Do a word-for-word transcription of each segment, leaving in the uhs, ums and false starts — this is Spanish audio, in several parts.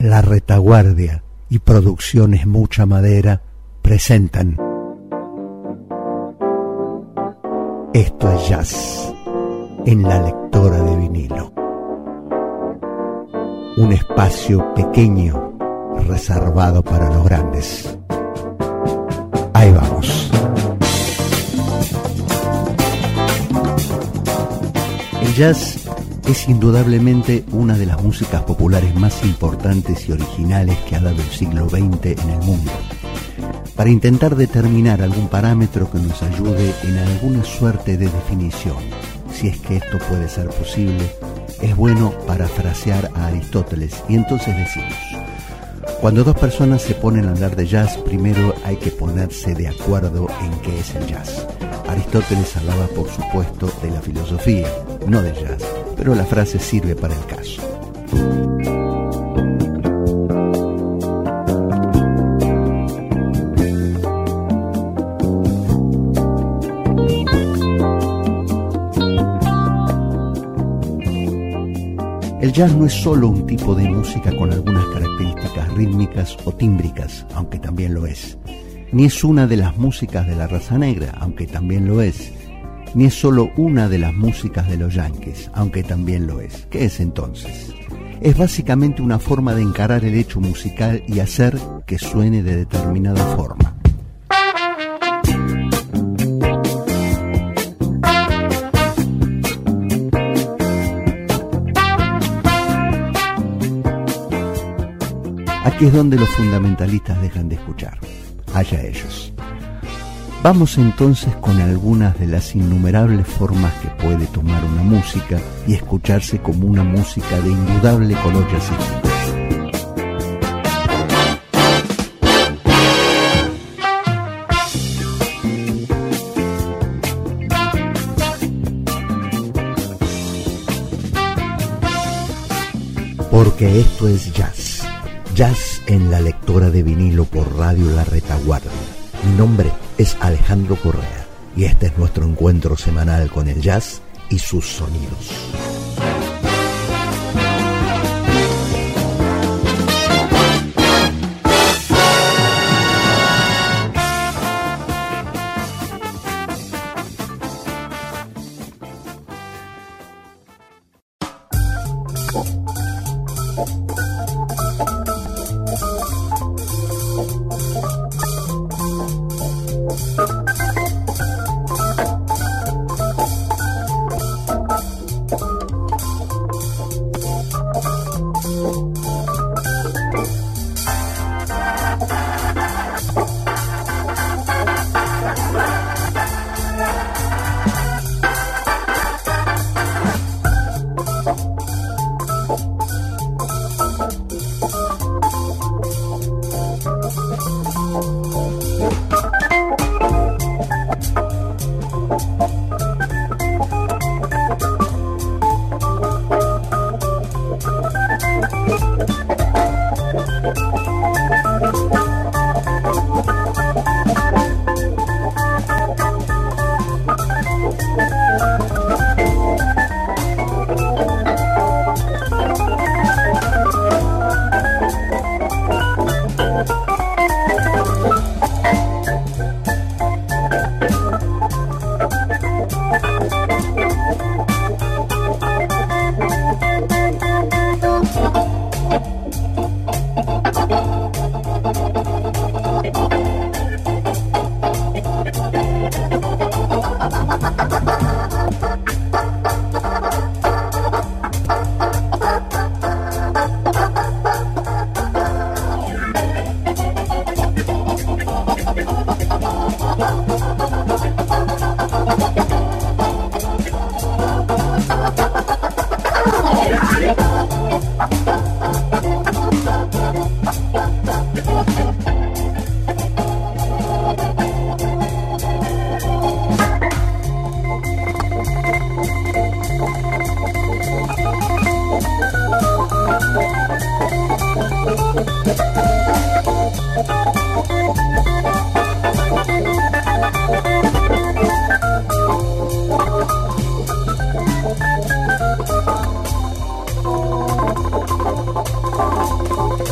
La Retaguardia y Producciones Mucha Madera presentan Esto es Jazz en la lectora de vinilo. Un espacio pequeño reservado para los grandes. Ahí vamos. El jazz es indudablemente una de las músicas populares más importantes y originales que ha dado el siglo veinte en el mundo. Para intentar determinar algún parámetro que nos ayude en alguna suerte de definición, si es que esto puede ser posible, es bueno parafrasear a Aristóteles y entonces decimos: cuando dos personas se ponen a hablar de jazz, primero hay que ponerse de acuerdo en qué es el jazz. Aristóteles hablaba, por supuesto, de la filosofía, no del jazz, pero la frase sirve para el caso. El jazz no es solo un tipo de música con algunas características rítmicas o tímbricas, aunque también lo es. Ni es una de las músicas de la raza negra, aunque también lo es. Ni es solo una de las músicas de los yanquis, aunque también lo es. ¿Qué es entonces? Es básicamente una forma de encarar el hecho musical y hacer que suene de determinada forma. Aquí es donde los fundamentalistas dejan de escuchar. Allá ellos. Vamos entonces con algunas de las innumerables formas que puede tomar una música y escucharse como una música de indudable color jazzístico. Porque esto es jazz. Jazz en la lectora de vinilo por Radio La Retaguardia. Mi nombre es Alejandro Correa y este es nuestro encuentro semanal con el jazz y sus sonidos.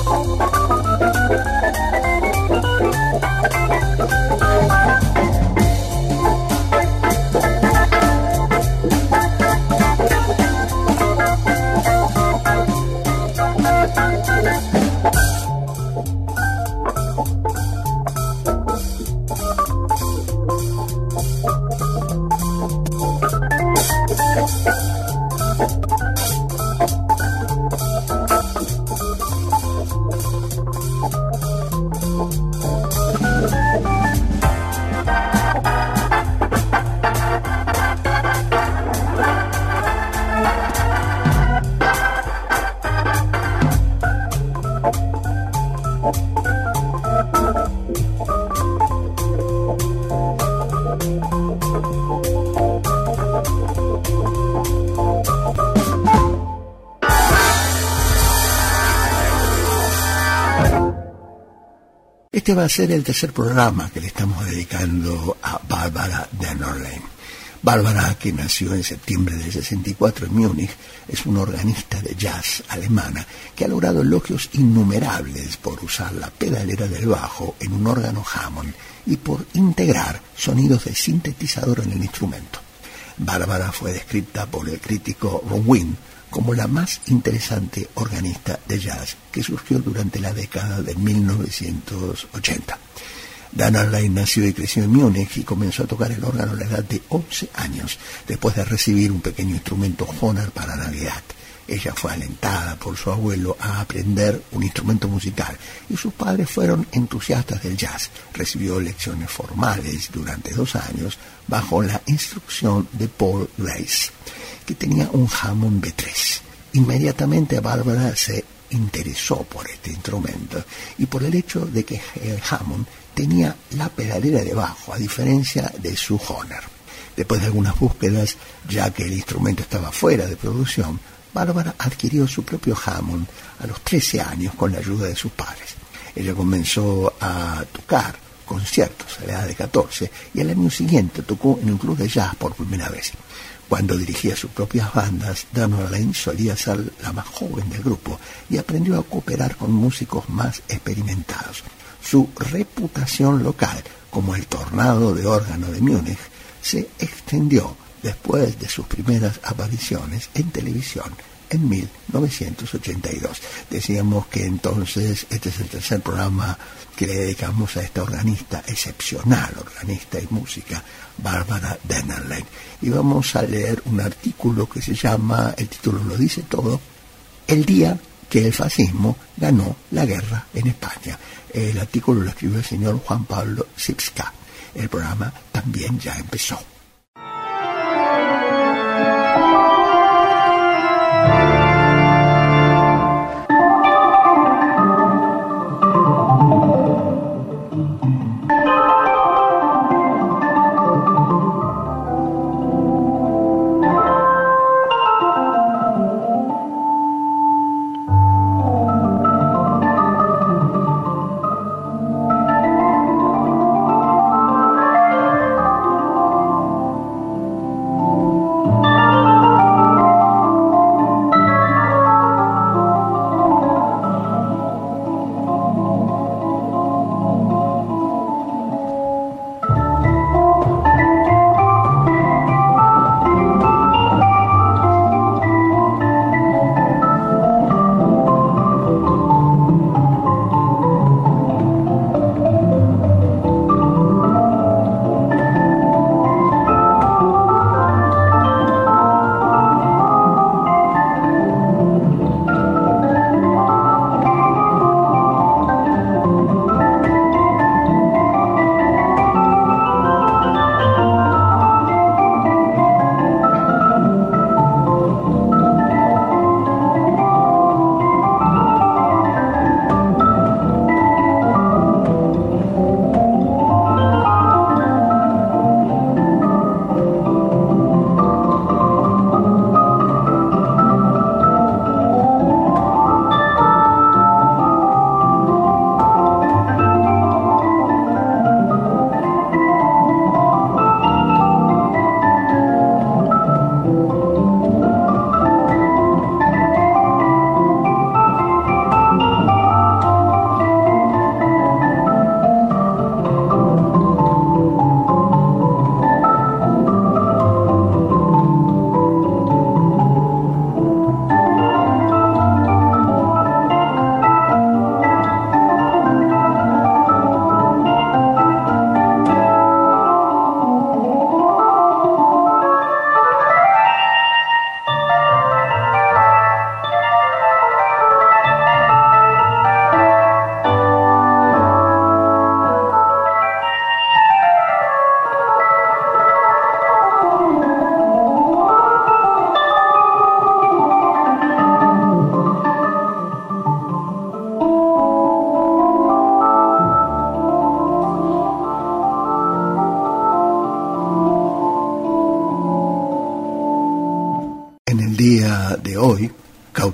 Este va a ser el tercer programa que le estamos dedicando a Barbara Dennerlein. Barbara, que nació en septiembre del sesenta y cuatro en Múnich, es una organista de jazz alemana que ha logrado elogios innumerables por usar la pedalera del bajo en un órgano Hammond y por integrar sonidos de sintetizador en el instrumento. Barbara fue descrita por el crítico Ron Wynn como la más interesante organista de jazz que surgió durante la década de mil novecientos ochenta. Dennerlein nació y creció en Múnich y comenzó a tocar el órgano a la edad de once años, después de recibir un pequeño instrumento Hohner para Navidad. Ella fue alentada por su abuelo a aprender un instrumento musical y sus padres fueron entusiastas del jazz. Recibió lecciones formales durante dos años bajo la instrucción de Paul Grace, que tenía un Hammond B tres. Inmediatamente Barbara se interesó por este instrumento y por el hecho de que el Hammond tenía la pedalera de bajo, a diferencia de su Hohner. Después de algunas búsquedas, ya que el instrumento estaba fuera de producción, Barbara adquirió su propio Hammond a los trece años con la ayuda de sus padres. Ella comenzó a tocar conciertos a la edad de catorce y al año siguiente tocó en un club de jazz por primera vez. Cuando dirigía sus propias bandas, Dennerlein solía ser la más joven del grupo y aprendió a cooperar con músicos más experimentados. Su reputación local como el tornado de órgano de Múnich se extendió después de sus primeras apariciones en televisión en mil novecientos ochenta y dos. Decíamos que entonces este es el tercer programa que le dedicamos a esta organista, excepcional organista y música, Barbara Dennerlein. Y vamos a leer un artículo que se llama, el título lo dice todo, El día que el fascismo ganó la guerra en España. El artículo lo escribió el señor Juan Pablo Sipska. El programa también ya empezó.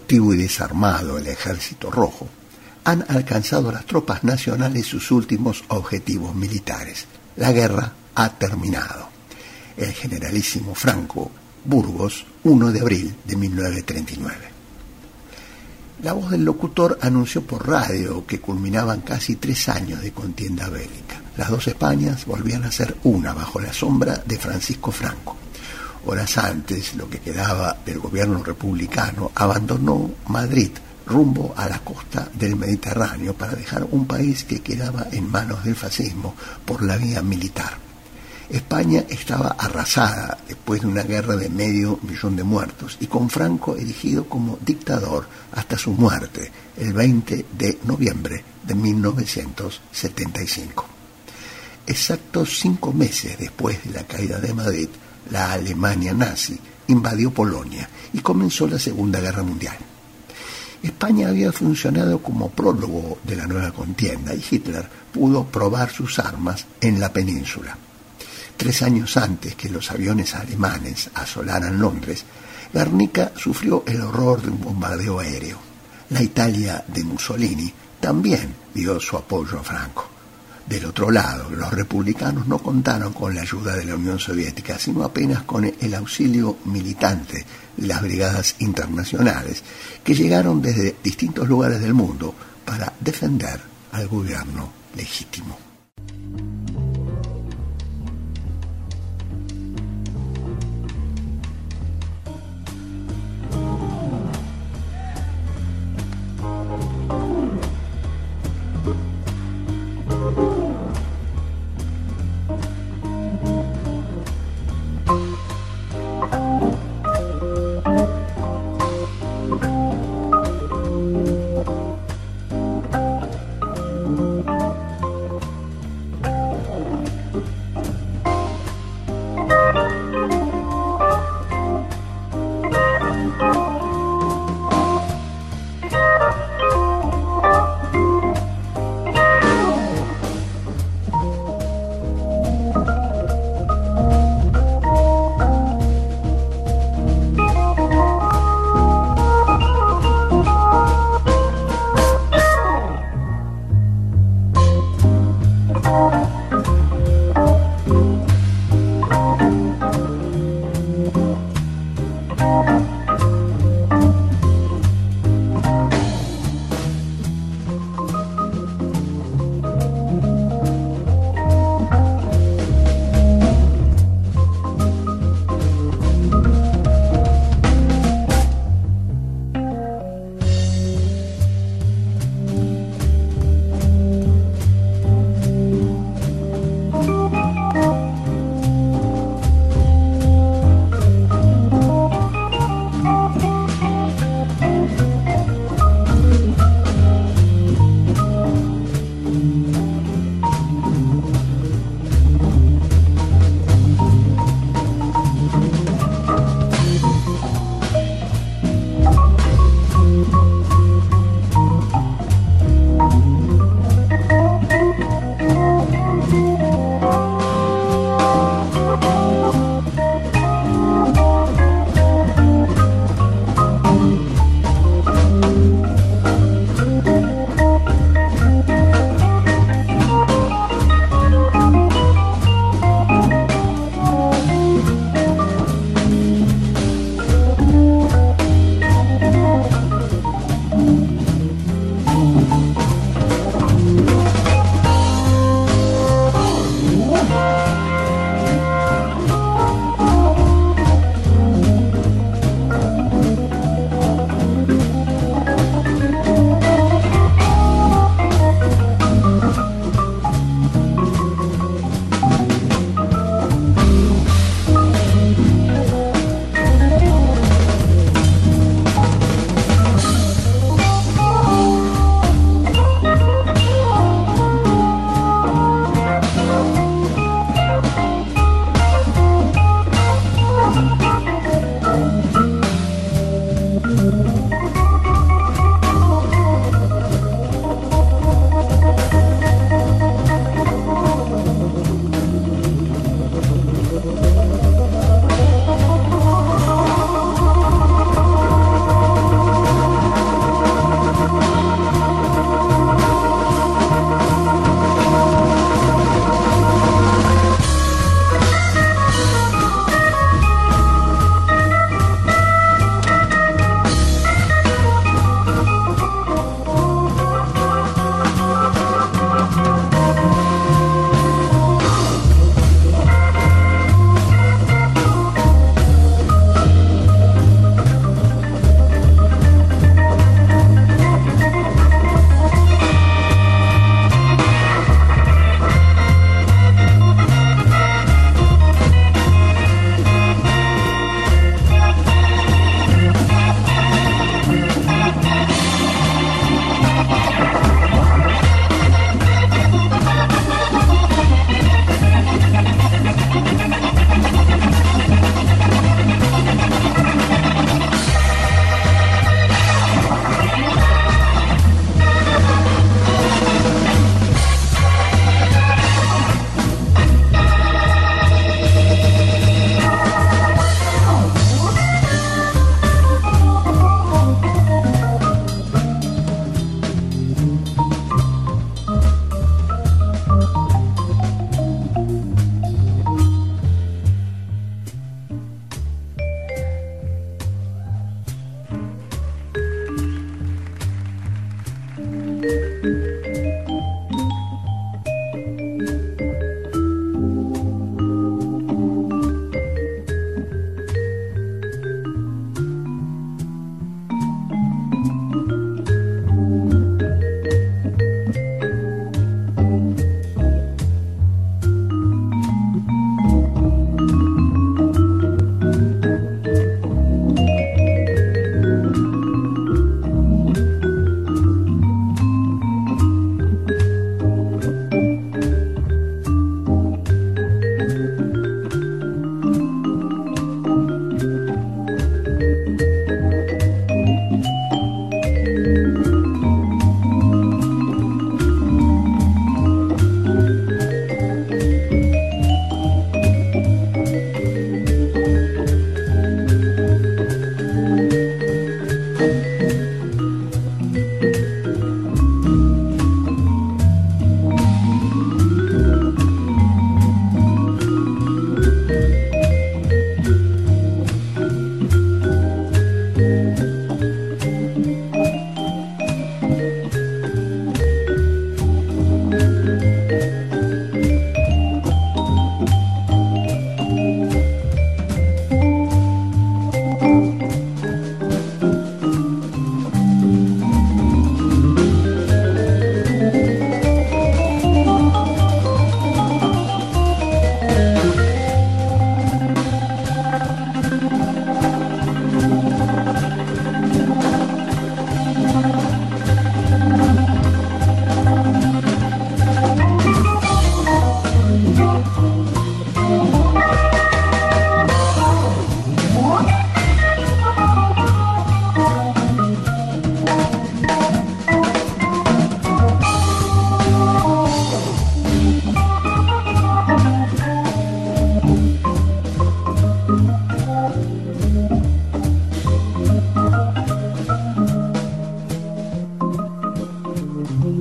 exhaustivo y desarmado el Ejército Rojo, han alcanzado las tropas nacionales sus últimos objetivos militares. La guerra ha terminado. El generalísimo Franco, Burgos, primero de abril de mil novecientos treinta y nueve. La voz del locutor anunció por radio que culminaban casi tres años de contienda bélica. Las dos Españas volvían a ser una bajo la sombra de Francisco Franco. Horas antes, lo que quedaba del gobierno republicano abandonó Madrid rumbo a la costa del Mediterráneo para dejar un país que quedaba en manos del fascismo por la vía militar. España estaba arrasada después de una guerra de medio millón de muertos y con Franco erigido como dictador hasta su muerte el veinte de noviembre de mil novecientos setenta y cinco. Exactos cinco meses después de la caída de Madrid, la Alemania nazi invadió Polonia y comenzó la Segunda Guerra Mundial. España había funcionado como prólogo de la nueva contienda y Hitler pudo probar sus armas en la península. Tres años antes que los aviones alemanes asolaran Londres, Guernica sufrió el horror de un bombardeo aéreo. La Italia de Mussolini también dio su apoyo a Franco. Del otro lado, los republicanos no contaron con la ayuda de la Unión Soviética, sino apenas con el auxilio militante de las brigadas internacionales que llegaron desde distintos lugares del mundo para defender al gobierno legítimo.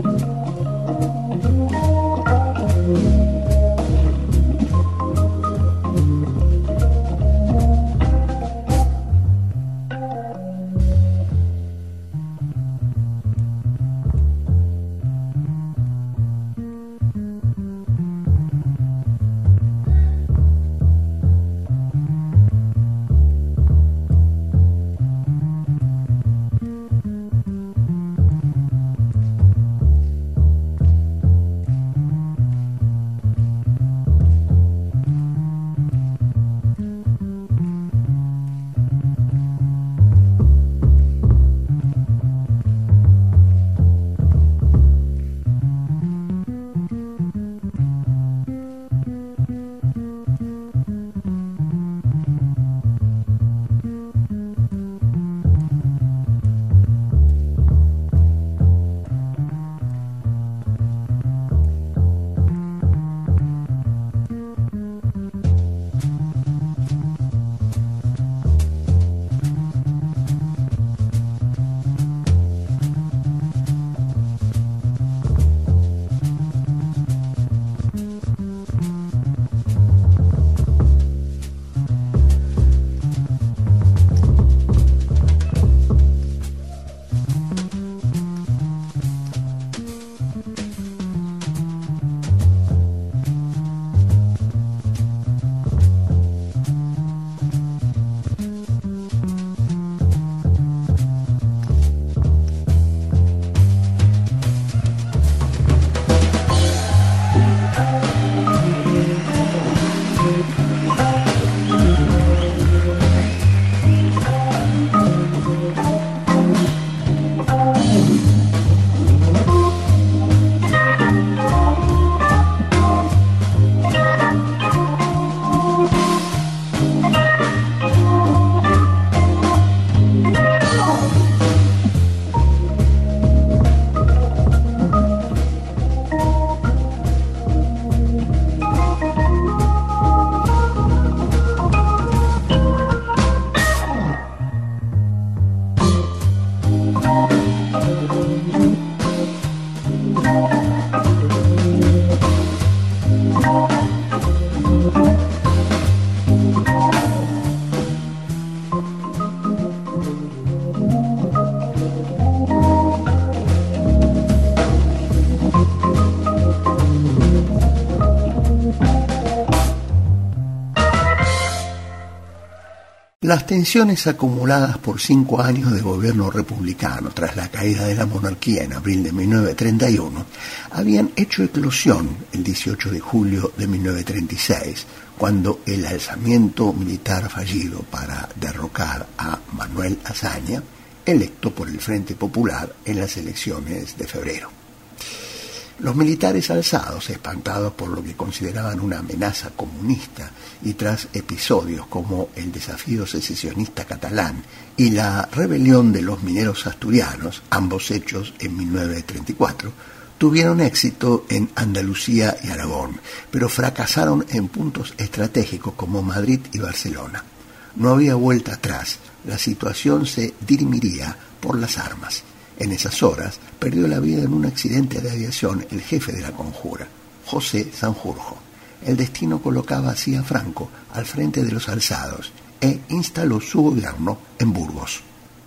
Las tensiones acumuladas por cinco años de gobierno republicano tras la caída de la monarquía en abril de mil novecientos treinta y uno habían hecho eclosión el dieciocho de julio de mil novecientos treinta y seis, cuando el alzamiento militar fallido para derrocar a Manuel Azaña, electo por el Frente Popular en las elecciones de febrero. Los militares alzados, espantados por lo que consideraban una amenaza comunista y tras episodios como el desafío secesionista catalán y la rebelión de los mineros asturianos, ambos hechos en mil novecientos treinta y cuatro, tuvieron éxito en Andalucía y Aragón, pero fracasaron en puntos estratégicos como Madrid y Barcelona. No había vuelta atrás, la situación se dirimiría por las armas. En esas horas perdió la vida en un accidente de aviación el jefe de la conjura, José Sanjurjo. El destino colocaba así a Franco al frente de los alzados e instaló su gobierno en Burgos.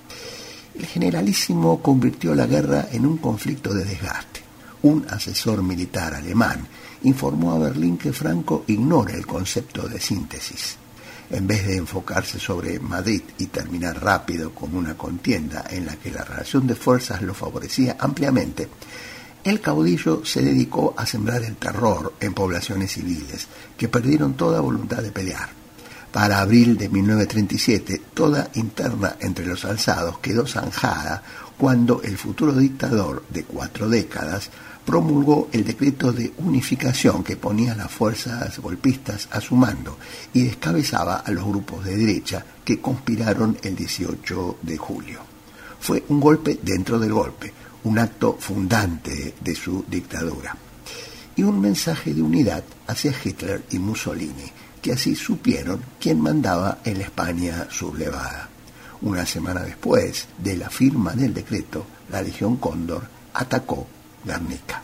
El generalísimo convirtió la guerra en un conflicto de desgaste. Un asesor militar alemán informó a Berlín que Franco ignora el concepto de síntesis. En vez de enfocarse sobre Madrid y terminar rápido con una contienda en la que la relación de fuerzas lo favorecía ampliamente, el caudillo se dedicó a sembrar el terror en poblaciones civiles, que perdieron toda voluntad de pelear. Para abril de mil novecientos treinta y siete, toda interna entre los alzados quedó zanjada cuando el futuro dictador de cuatro décadas promulgó el decreto de unificación que ponía las fuerzas golpistas a su mando y descabezaba a los grupos de derecha que conspiraron el dieciocho de julio. Fue un golpe dentro del golpe, un acto fundante de su dictadura, y un mensaje de unidad hacia Hitler y Mussolini, que así supieron quién mandaba en la España sublevada. Una semana después de la firma del decreto, la Legión Cóndor atacó Guernica.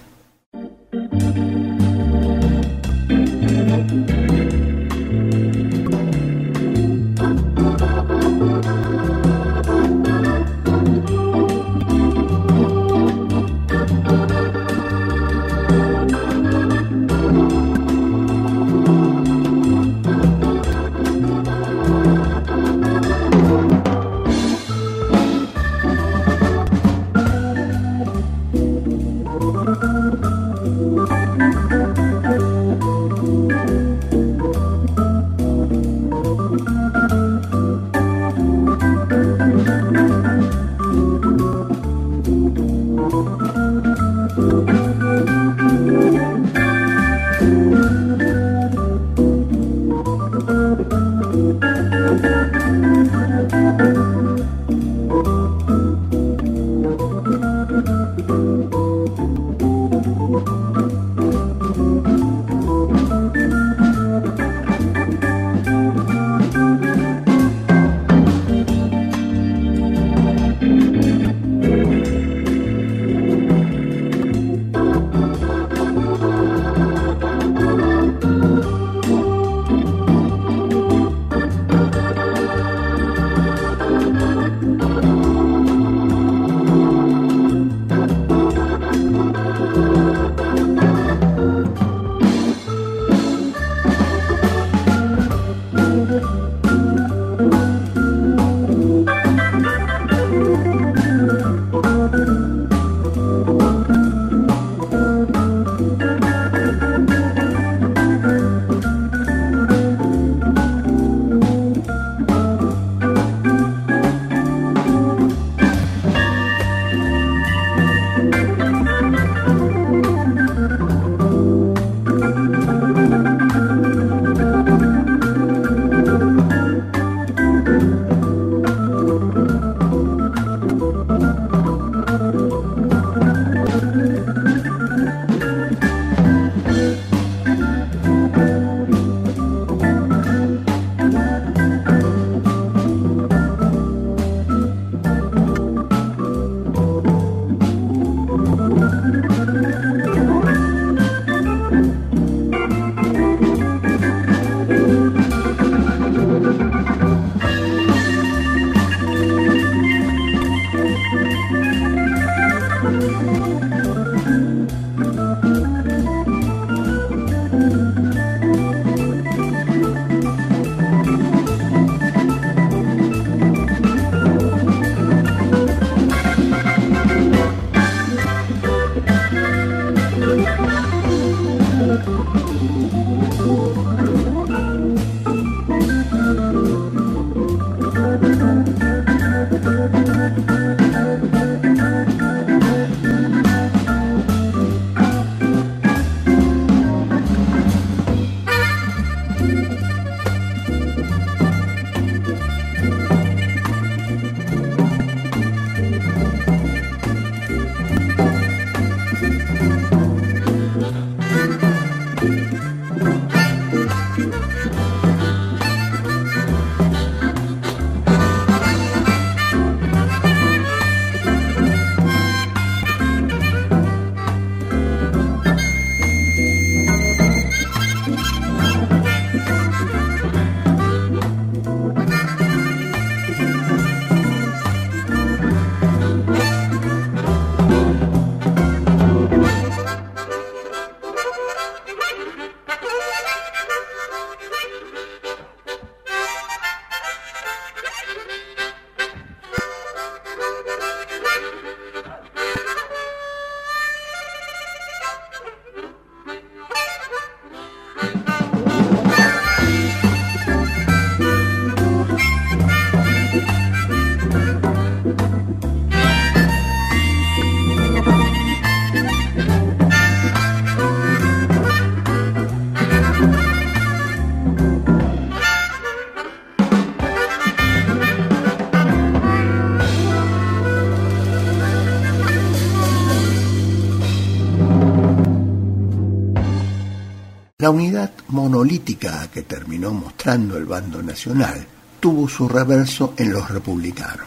La unidad monolítica que terminó mostrando el bando nacional tuvo su reverso en los republicanos.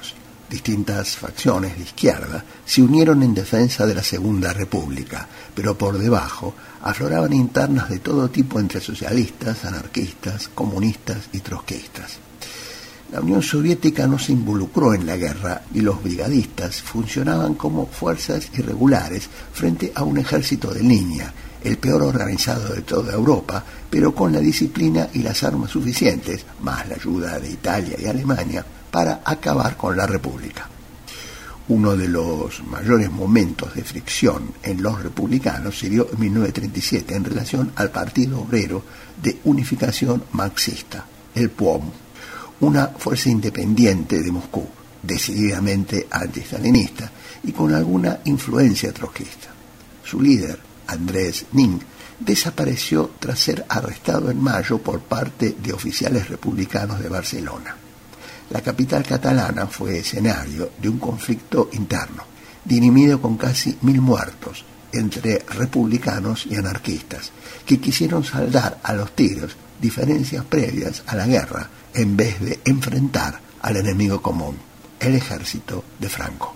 Distintas facciones de izquierda se unieron en defensa de la Segunda República, pero por debajo afloraban internas de todo tipo entre socialistas, anarquistas, comunistas y trotskistas. La Unión Soviética no se involucró en la guerra y los brigadistas funcionaban como fuerzas irregulares frente a un ejército de línea, el peor organizado de toda Europa, pero con la disciplina y las armas suficientes, más la ayuda de Italia y Alemania, para acabar con la República. Uno de los mayores momentos de fricción en los republicanos se dio en mil novecientos treinta y siete en relación al Partido Obrero de Unificación Marxista, el P U O M, una fuerza independiente de Moscú, decididamente antistalinista y con alguna influencia trotskista. Su líder, Andrés Nin, desapareció tras ser arrestado en mayo por parte de oficiales republicanos de Barcelona. La capital catalana fue escenario de un conflicto interno, dirimido con casi mil muertos entre republicanos y anarquistas, que quisieron saldar a los tiros diferencias previas a la guerra en vez de enfrentar al enemigo común, el ejército de Franco.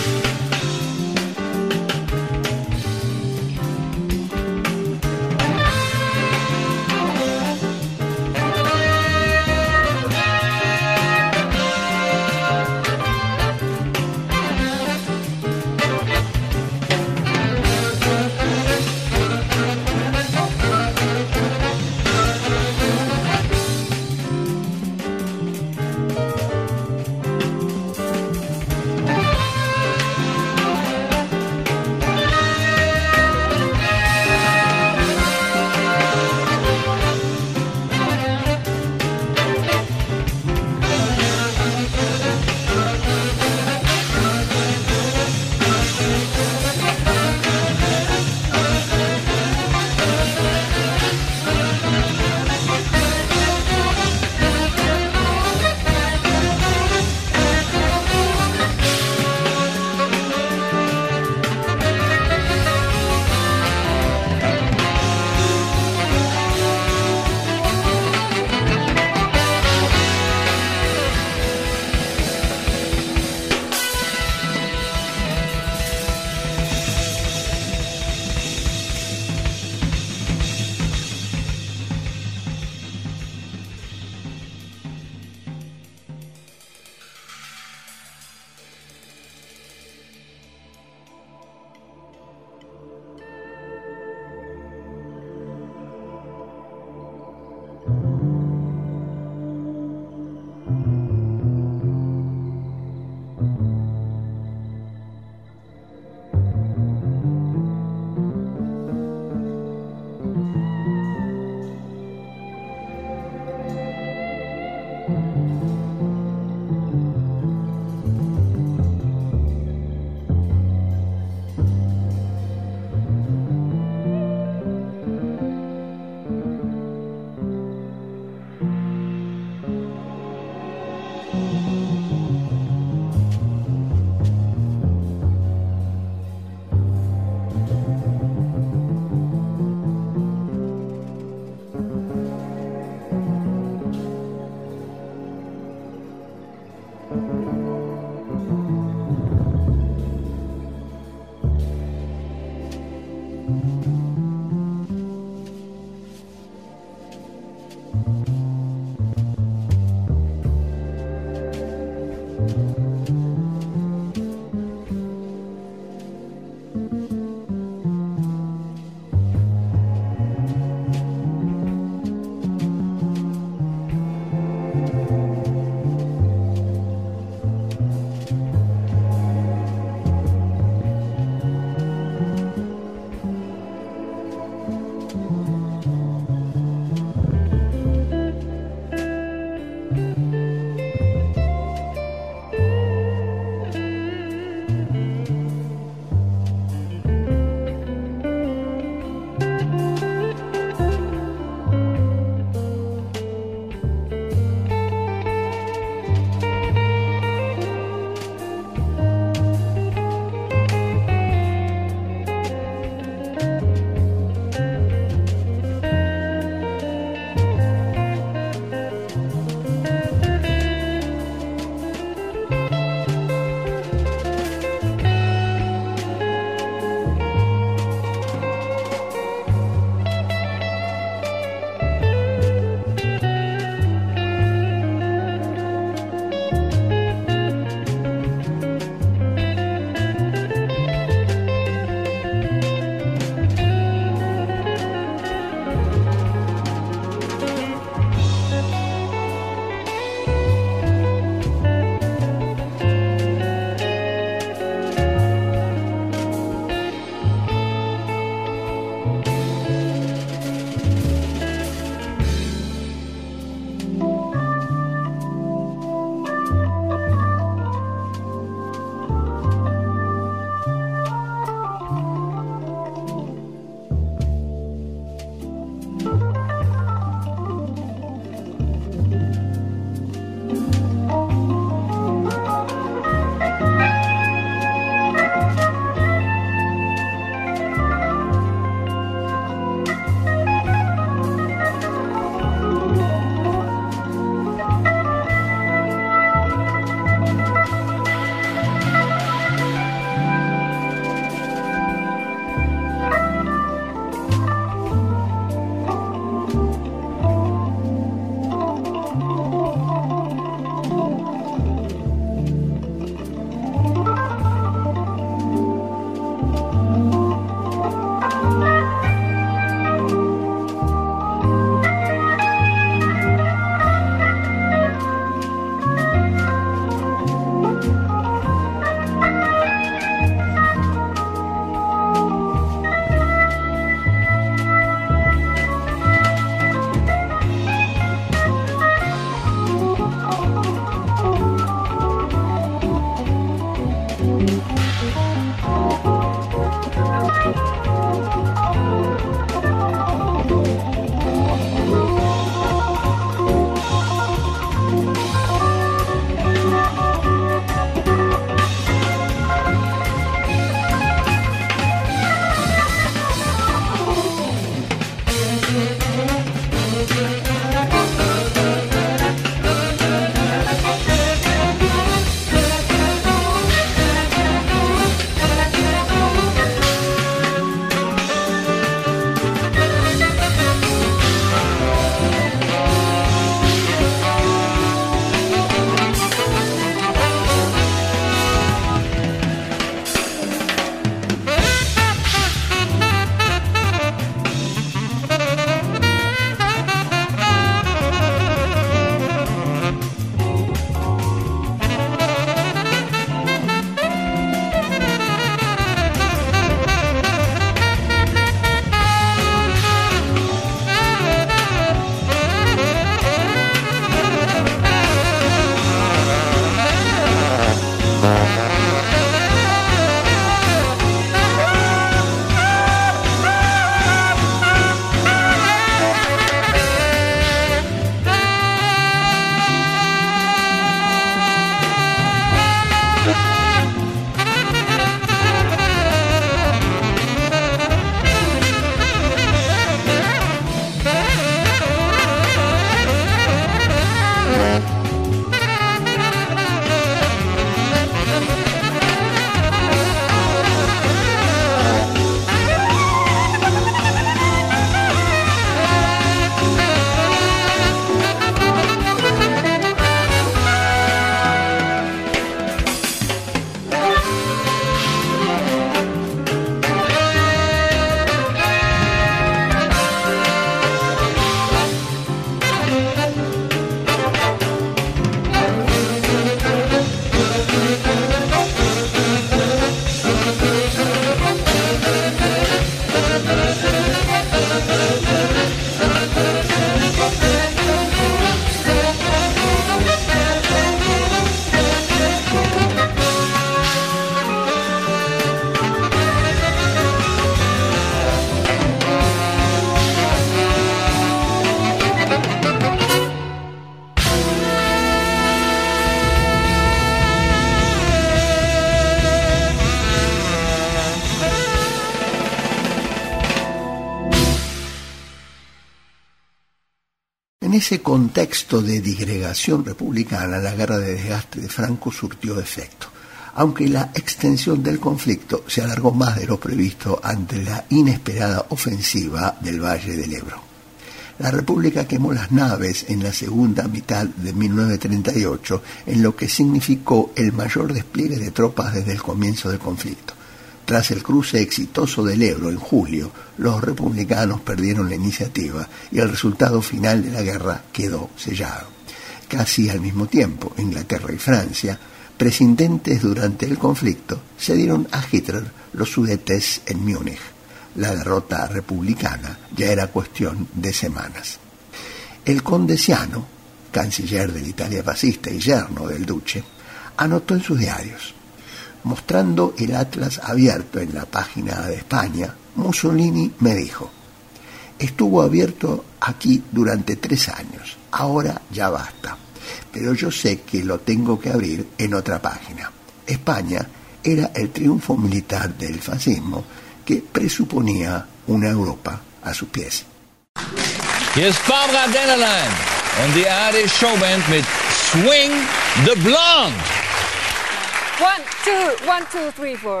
ese contexto de disgregación republicana, la guerra de desgaste de Franco surtió efecto, aunque la extensión del conflicto se alargó más de lo previsto ante la inesperada ofensiva del Valle del Ebro. La República quemó las naves en la segunda mitad de mil novecientos treinta y ocho, en lo que significó el mayor despliegue de tropas desde el comienzo del conflicto. Tras el cruce exitoso del Ebro en julio, los republicanos perdieron la iniciativa y el resultado final de la guerra quedó sellado. Casi al mismo tiempo, Inglaterra y Francia, prescindentes durante el conflicto, cedieron a Hitler los Sudetes en Múnich. La derrota republicana ya era cuestión de semanas. El conde Ciano, canciller de la Italia fascista y yerno del duce, anotó en sus diarios: mostrando el atlas abierto en la página de España, Mussolini me dijo: estuvo abierto aquí durante tres años, ahora ya basta, pero yo sé que lo tengo que abrir en otra página. España era el triunfo militar del fascismo que presuponía una Europa a sus pies. Hier ist Barbara Dennerlein und die A R D Showband mit Swing the Blonde. One, two, one, two, three, four.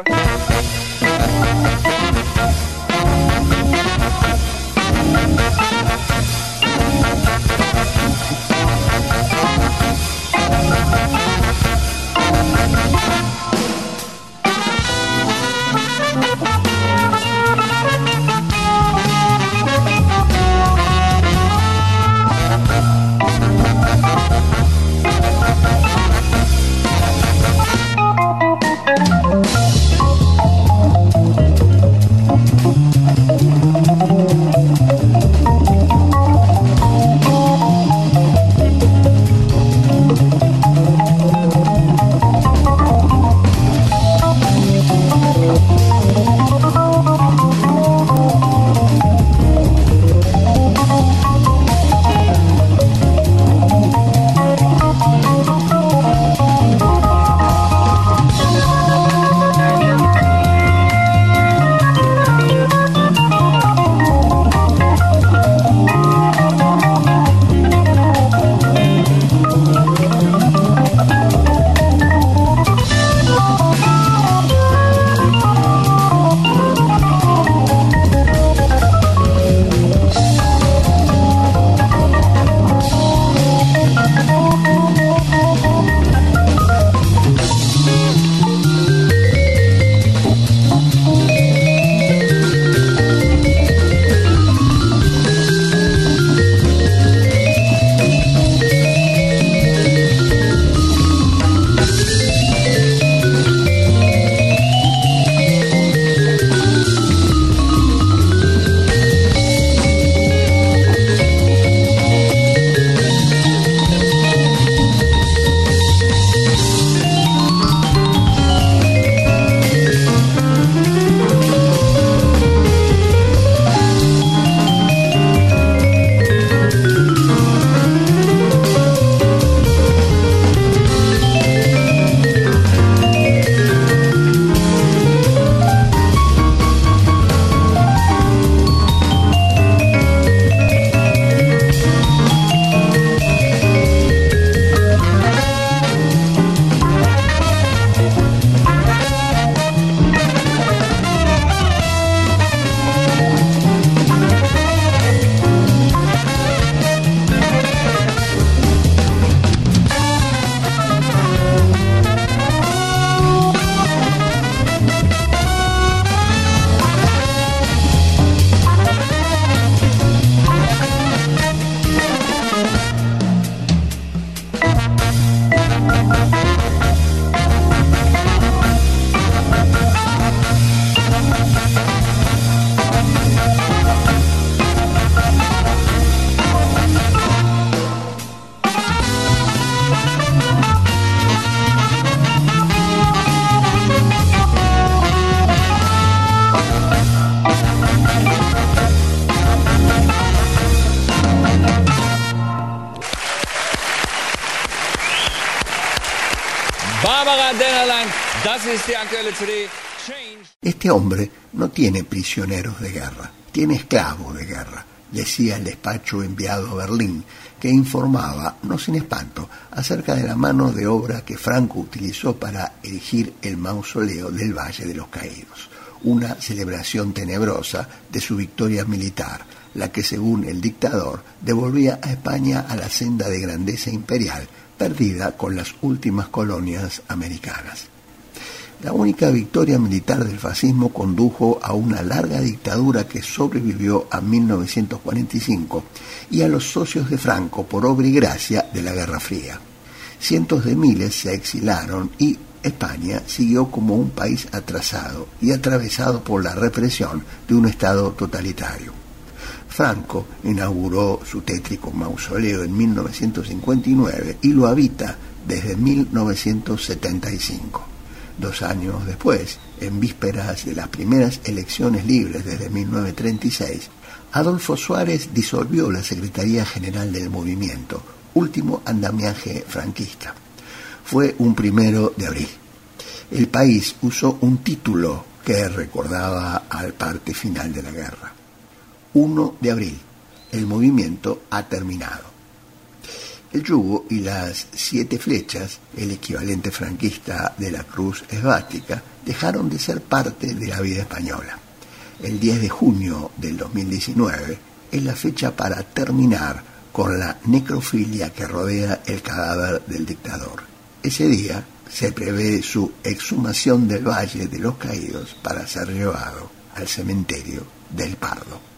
Barbara Dennerlein, das ist die aktuelle C D. Change. Este hombre no tiene prisioneros de guerra, tiene esclavos de guerra. decía el despacho enviado a Berlín, que informaba, no sin espanto, acerca de la mano de obra que Franco utilizó para erigir el mausoleo del Valle de los Caídos, una celebración tenebrosa de su victoria militar, la que, según el dictador, devolvía a España a la senda de grandeza imperial perdida con las últimas colonias americanas. La única victoria militar del fascismo condujo a una larga dictadura que sobrevivió a mil novecientos cuarenta y cinco y a los socios de Franco por obra y gracia de la Guerra Fría. Cientos de miles se exilaron y España siguió como un país atrasado y atravesado por la represión de un Estado totalitario. Franco inauguró su tétrico mausoleo en mil novecientos cincuenta y nueve y lo habita desde mil novecientos setenta y cinco. Dos años después, en vísperas de las primeras elecciones libres desde mil novecientos treinta y seis, Adolfo Suárez disolvió la Secretaría General del Movimiento, último andamiaje franquista. Fue un primero de abril. El país usó un título que recordaba al parte final de la guerra. uno de abril. El movimiento ha terminado. El yugo y las siete flechas, el equivalente franquista de la cruz esvástica, dejaron de ser parte de la vida española. El diez de junio del dos mil diecinueve es la fecha para terminar con la necrofilia que rodea el cadáver del dictador. Ese día se prevé su exhumación del Valle de los Caídos para ser llevado al cementerio del Pardo.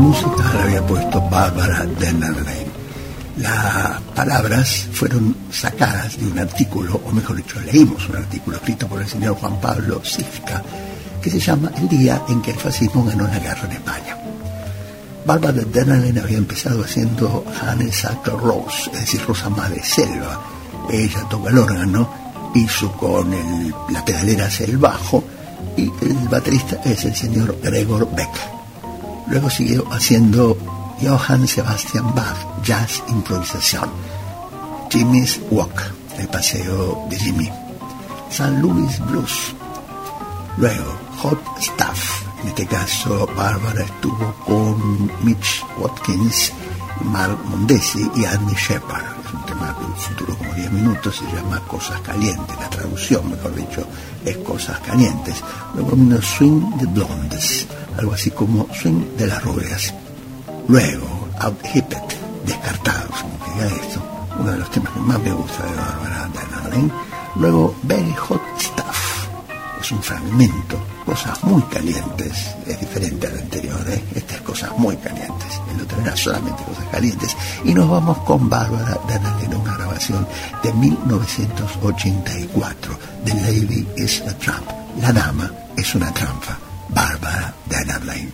música la había puesto Barbara Dennerlein. Las palabras fueron sacadas de un artículo, o mejor dicho, leímos un artículo escrito por el señor Juan Pablo Zifka, que se llama El día en que el fascismo ganó la guerra en España. Barbara Dennerlein había empezado haciendo Honeysuckle Rose, es decir, Rosa Madre Selva. Ella toca el órgano, hizo con el, la pedalera hacia el bajo, y el baterista es el señor Gregor Beck. Luego siguió haciendo Johann Sebastian Bach, Jazz Improvisación, Jimmy's Walk, el paseo de Jimmy, San Luis Blues. Luego Hot Stuff, en este caso Bárbara estuvo con Mitch Watkins, Mark Mondesi y Andy Shepard. Es un tema del futuro como diez minutos, se llama Cosas Calientes, la traducción mejor dicho es Cosas Calientes. Luego vino Swing the Blondes, algo así como Swing de las Rubias. Luego Out Hippet, Descartado significa esto, uno de los temas que más me gusta de Barbara Dennerlein. Luego Very Hot Stuff, es un fragmento, Cosas Muy Calientes, es diferente al anterior, ¿eh? Esta es Cosas Muy Calientes, el otro era solamente Cosas Calientes. Y nos vamos con Barbara Dennerlein, una grabación de mil novecientos ochenta y cuatro, The Lady is a Tramp, la dama es una trampa, Barbara Dennerlein.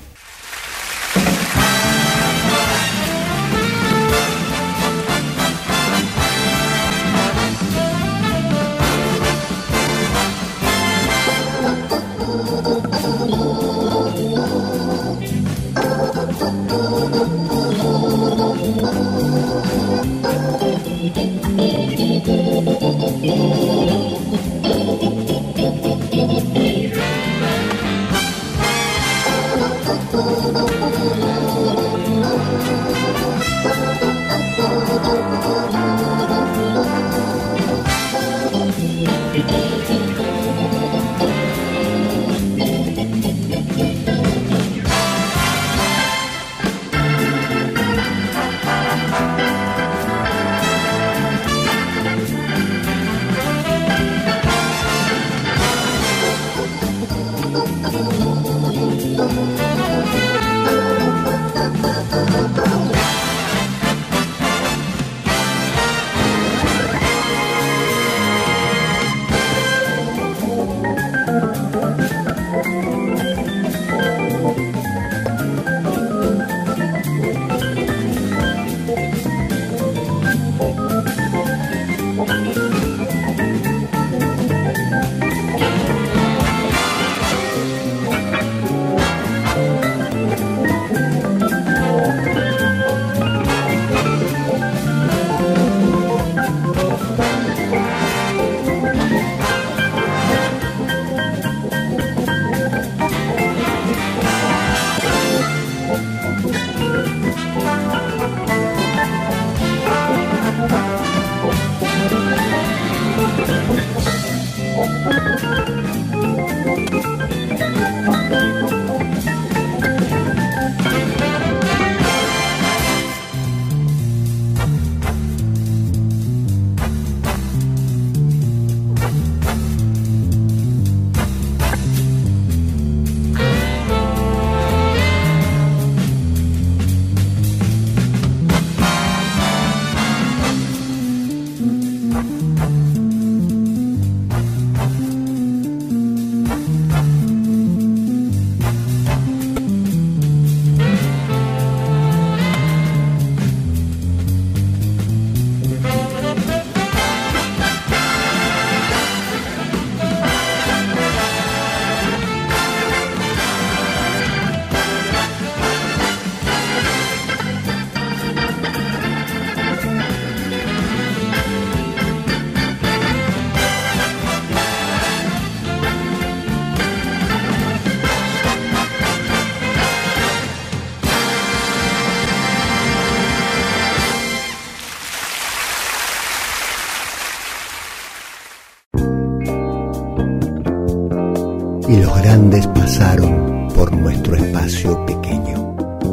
Y los grandes pasaron por nuestro espacio pequeño.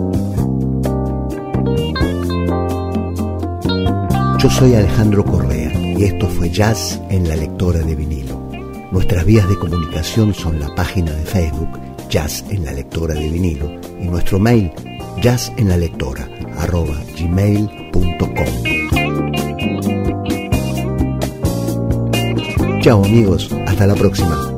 Yo soy Alejandro Correa y esto fue Jazz en la lectora de vinilo. Nuestras vías de comunicación son la página de Facebook Jazz en la lectora de vinilo y nuestro mail jazz en la lectora arroba gmail punto com. Chao amigos, hasta la próxima.